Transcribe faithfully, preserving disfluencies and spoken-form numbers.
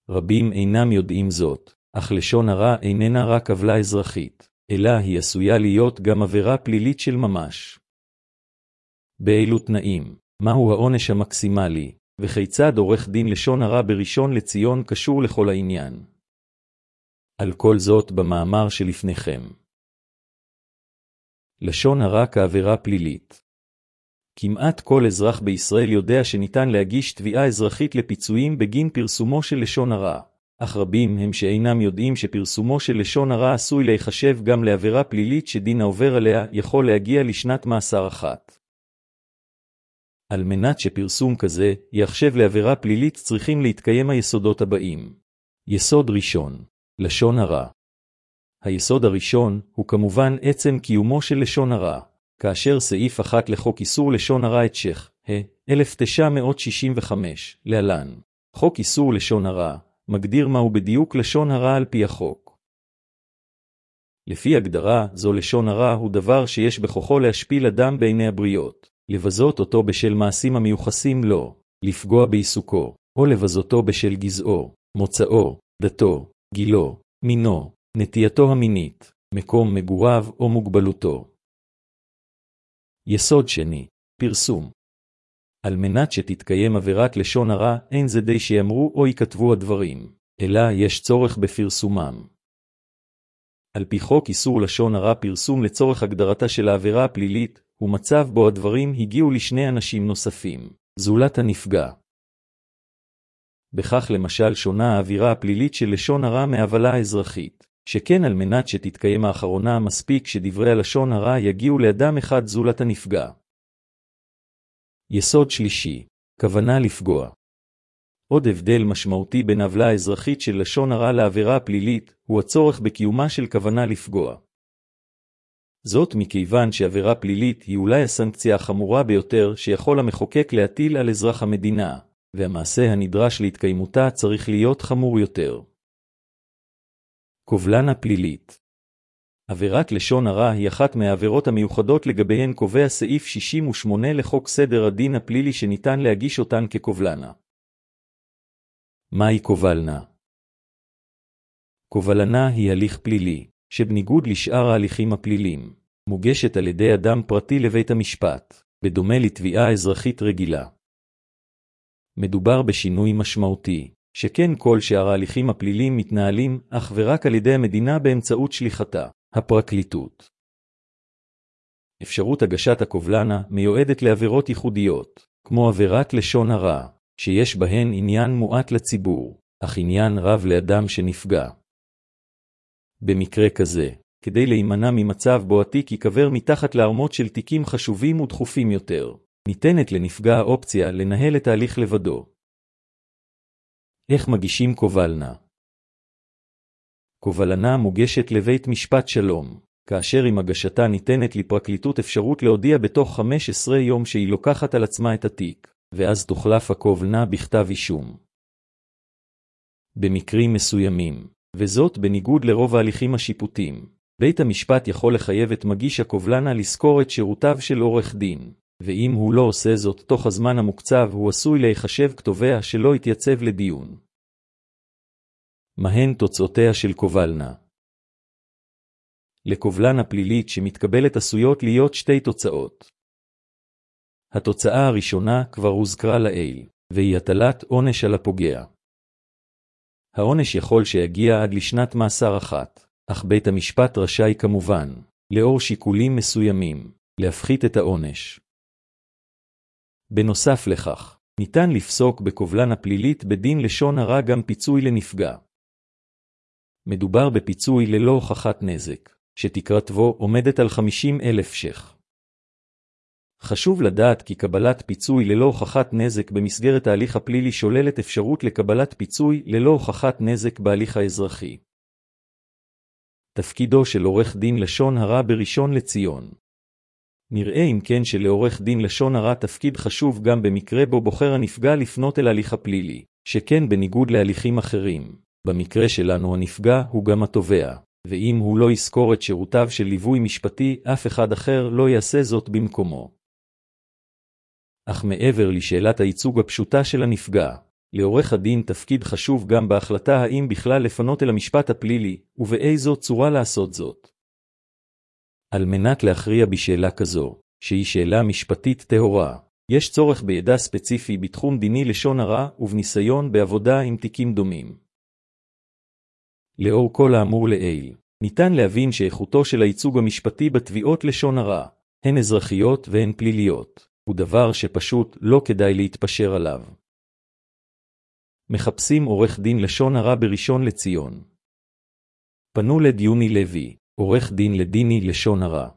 רבים אינם יודעים זאת, אך לשון הרע איננה רק עוולה אזרחית, אלא היא עשויה להיות גם עבירה פלילית של ממש. באילו תנאים, מהו העונש המקסימלי, וכיצד עורך דין לשון הרע בראשון לציון קשור לכל העניין? על כל זאת במאמר שלפניכם. לשון הרע כעבירה פלילית. כמעט כל אזרח בישראל יודע שניתן להגיש תביעה אזרחית לפיצויים בגין פרסומו של לשון הרע, אך רבים הם שאינם יודעים שפרסומו של לשון הרע עשוי להיחשב גם לעבירה פלילית שדין העובר עליה יכול להגיע לשנת מאסר אחת. על מנת שפרסום כזה יחשב לעבירה פלילית צריכים להתקיים היסודות הבאים. יסוד ראשון, לשון הרע. היסוד הראשון הוא כמובן עצם קיומו של לשון הרע, כאשר סעיף אחת לחוק איסור לשון הרע את שך, אלף תשע מאות שישים וחמש, להלן, חוק איסור לשון הרע, מגדיר מהו בדיוק לשון הרע על פי החוק. לפי הגדרה, זו לשון הרע הוא דבר שיש בכוחו להשפיל אדם בעיני הבריות, לבזות אותו בשל מעשים המיוחסים לו, לפגוע בעיסוקו, או לבזותו בשל גזעו, מוצאו, דתו, גילו, מינו, נטייתו המינית, מקום מגוריו או מוגבלותו. יסוד שני, פרסום. על מנת שתתקיים עבירת לשון הרע, אין זה די שיאמרו או יכתבו הדברים, אלא יש צורך בפרסומם. על פי חוק איסור לשון הרע, פרסום לצורך הגדרתה של העבירה הפלילית, הוא מצב בו הדברים הגיעו לשני אנשים נוספים, זולת הנפגע. בכך למשל שונה האווירה הפלילית של לשון הרע מעוולה האזרחית, שכן על מנת שתתקיים האחרונה מספיק שדברי הלשון הרע יגיעו לאדם אחד זולת הנפגע. יסוד שלישי, כוונה לפגוע. עוד הבדל משמעותי בין עוולה האזרחית של לשון הרע לעבירה הפלילית, הוא הצורך בקיומה של כוונה לפגוע. זאת מכיוון שעבירה פלילית היא אולי הסנקציה החמורה ביותר שיכול המחוקק להטיל על אזרח המדינה, והמעשה הנדרש להתקיימותה צריך להיות חמור יותר. קובלנה פלילית. עבירת לשון הרע היא אחת מהעבירות המיוחדות לגביהן קובע סעיף שישים ושמונה לחוק סדר הדין הפלילי שניתן להגיש אותן כקובלנה. מהי קובלנה? קובלנה היא הליך פלילי, שבניגוד לשאר ההליכים הפליליים, מוגשת על ידי אדם פרטי לבית המשפט, בדומה לתביעה אזרחית רגילה. מדובר בשינוי משמעותי, שכן כל שאר ההליכים הפליליים מתנהלים אך ורק על ידי המדינה באמצעות שליחתה, הפרקליטות. אפשרות הגשת הקובלנה מיועדת לעבירות ייחודיות, כמו עבירת לשון הרע, שיש בהן עניין מועט לציבור, אך עניין רב לאדם שנפגע. במקרה כזה, כדי להימנע ממצב בו התיק ייקבר מתחת לארמות של תיקים חשובים ודחופים יותר, ניתנת לנפגע האופציה לנהל את ההליך לבדו. איך מגישים קובלנה? קובלנה מוגשת לבית משפט שלום, כאשר עם הגשתה ניתנת לפרקליטות אפשרות להודיע בתוך חמישה עשר יום שהיא לוקחת על עצמה את התיק, ואז תוחלף הקובלנה בכתב אישום. במקרים מסוימים, וזאת בניגוד לרוב ההליכים השיפוטיים, בית המשפט יכול לחייב את מגיש הקובלנה לזכור את שירותיו של עורך דין, ואם הוא לא עושה זאת תוך הזמן המוקצב הוא עשוי להיחשב כתובע שלא יתייצב לדיון. מהן תוצאותיה של קובלנה? לקובלנה פלילית שמתקבלת עשויות להיות שתי תוצאות. התוצאה הראשונה כבר הוזכרה לעיל, והיא הטלת עונש על הפוגע. העונש יכול שיגיע עד לשנת מאסר אחת, אך בית המשפט רשאי כמובן, לאור שיקולים מסוימים, להפחית את העונש. בנוסף לכך, ניתן לפסוק בקובלנה פלילית בדין לשון הרע גם פיצוי לנפגע. מדובר בפיצוי ללא הוכחת נזק, שתקרתו עומדת על חמישים אלף ש"ח. חשוב לדעת כי קבלת פיצוי ללא הוכחת נזק במסגרת ההליך הפלילי שוללת אפשרות לקבלת פיצוי ללא הוכחת נזק בהליך האזרחי. תפקידו של עורך דין לשון הרע בראשון לציון. נראה אם כן שלעורך דין לשון הרע תפקיד חשוב גם במקרה בו בוחר הנפגע לפנות אל ההליך הפלילי, שכן בניגוד להליכים אחרים, במקרה שלנו הנפגע הוא גם התובע, ואם הוא לא יזכור את שירותיו של ליווי משפטי, אף אחד אחר לא יעשה זאת במקומו. אך מעבר לשאלת הייצוג הפשוטה של הנפגע, לעורך הדין תפקיד חשוב גם בהחלטה האם בכלל לפנות אל המשפט הפלילי, ובאיזו צורה לעשות זאת. על מנת להכריע בשאלה כזו, שהיא שאלה משפטית טהורה, יש צורך בידע ספציפי בתחום דיני לשון הרע ובניסיון בעבודה עם תיקים דומים. לאור כל האמור לעיל, ניתן להבין שאיכותו של הייצוג המשפטי בתביעות לשון הרע, הן אזרחיות והן פליליות, הוא דבר שפשוט לא כדאי להתפשר עליו. מחפשים עורך דין לשון הרע בראשון לציון. פנו לדיוני לוי, עורך דין לדיני לשון הרע.